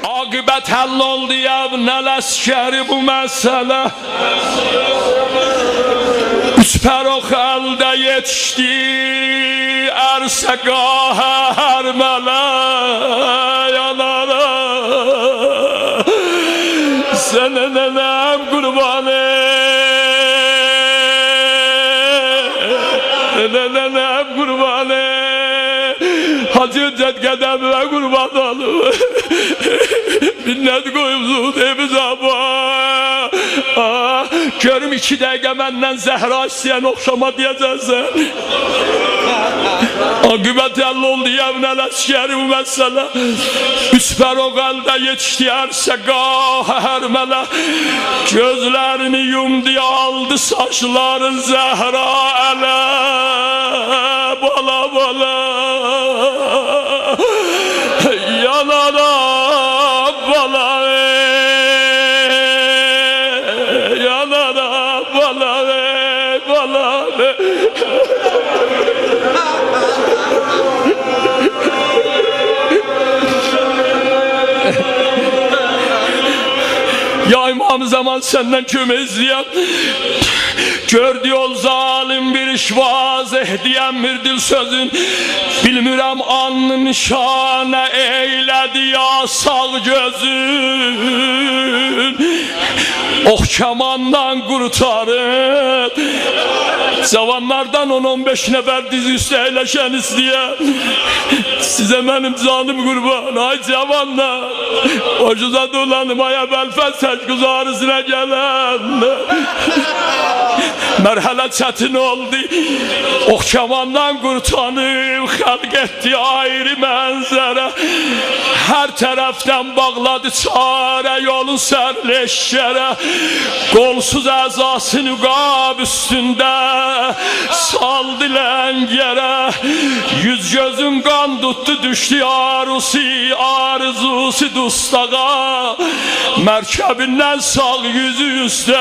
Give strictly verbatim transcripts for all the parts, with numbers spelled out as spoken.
Akibət həll oldu yəbnə ləskəri bu məsələ. Üç pərox əldə yetişdi ərsə qahə hər mələ yanara. Sənə nənəm qurbanı, nənəm qurbanı, Hacı Hüccət qədəmə qurban olub. Minnət qoyumsun eviz abba. Görüm iki dəqiqə məndən Zəhra istəyən oxşama deyəcəksən. Akibət həll oldu yəvnə ləskəri bu məsələ. Üç pəroq əldə yetişdi ərsə qahə hər mələ. Gözlərini yumdu aldı saçların Zəhra ələ. Bala bala yanara bala yanara bala bala. Ya İmam Zaman senden kömək izləyəm. Gördü ol zalim bir iş vazih diyem bir dil sözün. Bilmirəm anlı nişanə eylədi ya sağ gözün. Ox kamandan qurtarıb cavanlardan on on beş nəfər dizi üstə əyləşən istəyəm. Sizə mənim canım qurban ay cavanlar. Ocuza dolanım aya bəlfət səc güzarısına gələn. Mərhələ çətin oldu. Ox kamandan qurtanıb xəlq etdi ayrı mənzərə. Hər tərəfdən bağladı çarə yolun sərleşkərə. Qolsuz əzasını qab üstündə saldı ləngərə. Yüz gözün qan tutdu düşdü arusi arzusi dustağa. Mərkəbindən sağ yüzü üstə,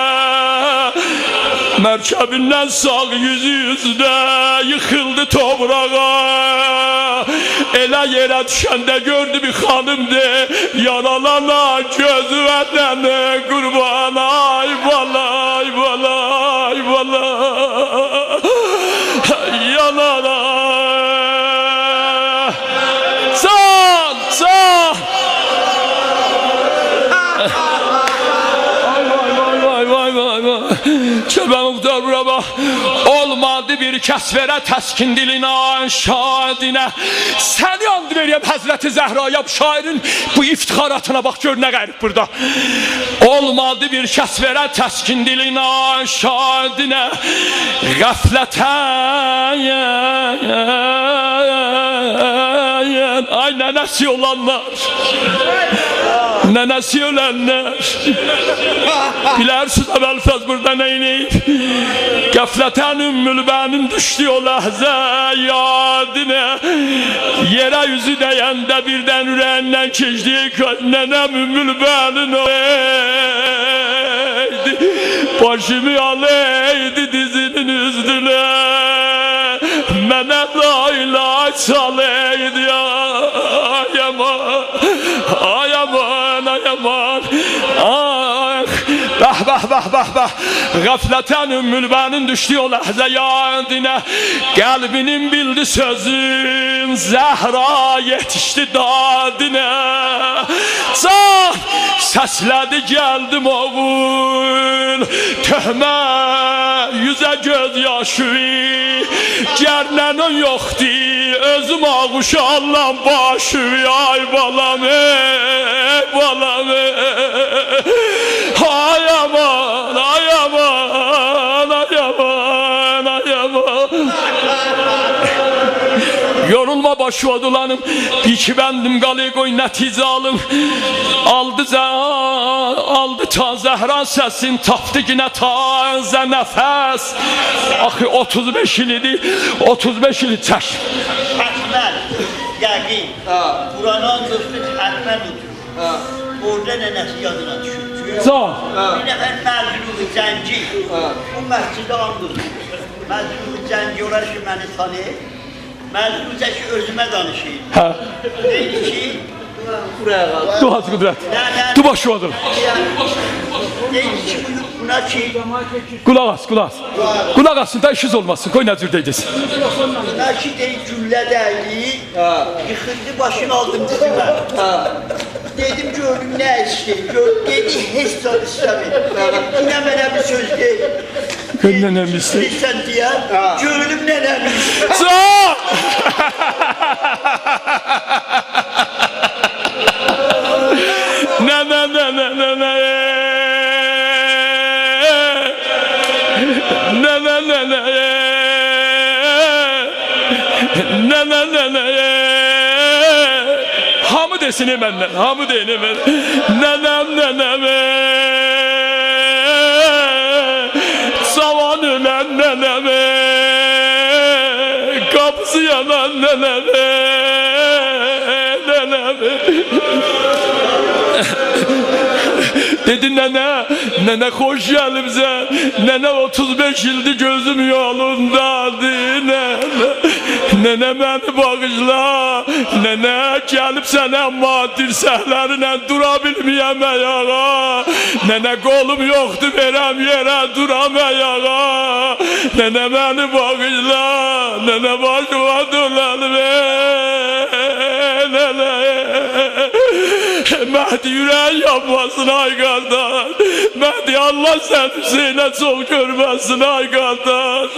mərkəbindən sağ yüzü üstə yıxıldı toprağa. Elə yerə düşəndə gördü bir xanımdı yaralana gözü vətəni qurban. Ay bala ay bala ay bala yanara can can. Çöbə muhtar bura bax. Olmadı bir kəs verə təskin dilinə şadinə. Səni and verəyəm Həzrəti Zəhraya şairin bu iftixaratına bax gör nə qərib burada. Olmadı bir kəs verə təskin dilinə şadinə. Qəflətən ay nənəsi olanlar, nənəsi ölənlər. Bilərsiniz əvvəlfəz burada neyniyib? Qəflətən ümmül bənin düşdü o ləhzə yadinə. Yerə yüzü dəyəndə birdən ürəyindən keçdi nənəm ümmül bənin oydi. Başımı aleydi dizinin üstüne. Mənə laylay çaleydi ay aman, ay aman, ay aman. Ah, bah bah bah bah bah. Qəflətən ümmül bənin düşdü o ləhzə yadinə. Qəlbinin bildi sözün Zəhra yetişdi dadinə. Can səslədi gəldim oğul töhmə yüzə göz yaşı. Gərnənin yoxdur özüm ağuş Allah'ım başı. Ay balam ey balam ey. Ay aman ay aman ay aman ay aman. Yorulma başı odulanım. Bir ki bendim qalı qoy nəticə alım. Aldı zə aldı ta Zəhra səsin. Tapdı yine tazə nəfəs. Axı otuz beş il idi. otuz beş il çək. Hətmən yəqin Quranın dostunu hətmən udur. Orada nənəsi yadına düşür. Sağ. Bir nəfər Məzlubu Cəngi bu məscidə andır. Məzlubu Cəngi olar ki məni tanıyır. Məzlubu Cəngi özümə danışır. Deyir ki Du haz qüdrət. Du başı odur. Deydi ki buna ki Qulaq as, qulaq as. Qulaq asın da işiniz olmasın. Qoy nə cür deyəcəksin. buna ki deydi güllə dəydi. Yıxıldı başını aldım dizimə. Dedim gördüm nə istəyir. Dedi heç zat istəmir. Yine mənə bir söz deyil. Gör nənəm istəyir. İstəyirsən deyən. Gördüm nənəm istəyir. Sağ! Nənə, nənə, nənə. Nənə, nənə. Nənə, nənə. Hamı desin məndən, hamı deyin məndən. Nənəm, nənəm. Savan ölən nənəm. Kapısı yanan nənəm. Nənəm. Dedi nene, nene hoş gelibsen. Nene otuz beş yıldır gözüm yolundadı. Nene, nene beni bağışla. Nene gelip sen ama dirsəklerine durabilmeyem ayağa. Nene kolum yoktu verem yere duram ayağa. Nene beni bağışla. Nene başıma dolan nene. Mehdi yüreği yapmasın ay kardeş. Mehdi Allah sen Hüseyin'e çok görmesin ay kardeş.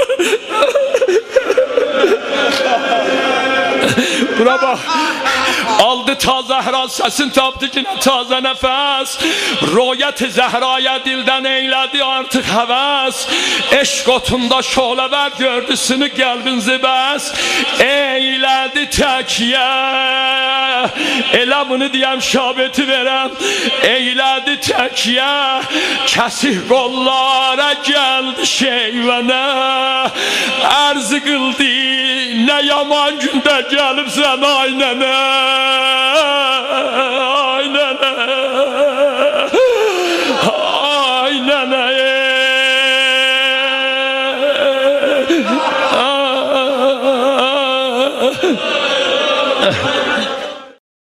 Buna bak. Aldı ta Zəhra səsin tapdı yine taze nefes. Royet-i Zehra'ya dilden eyledi artık heves. Eşk otunda şolever gördüsünü gəlbinzi bəs. Eyledi təkiyə. Elə bunu deyəm şabeti verəm. Eyledi təkiyə. Kəsik qollara gəldi şeyvənə. Ərzi qıldı nə yaman gündə gəlibsən ay nənə. Ay nənə. Ay nənə.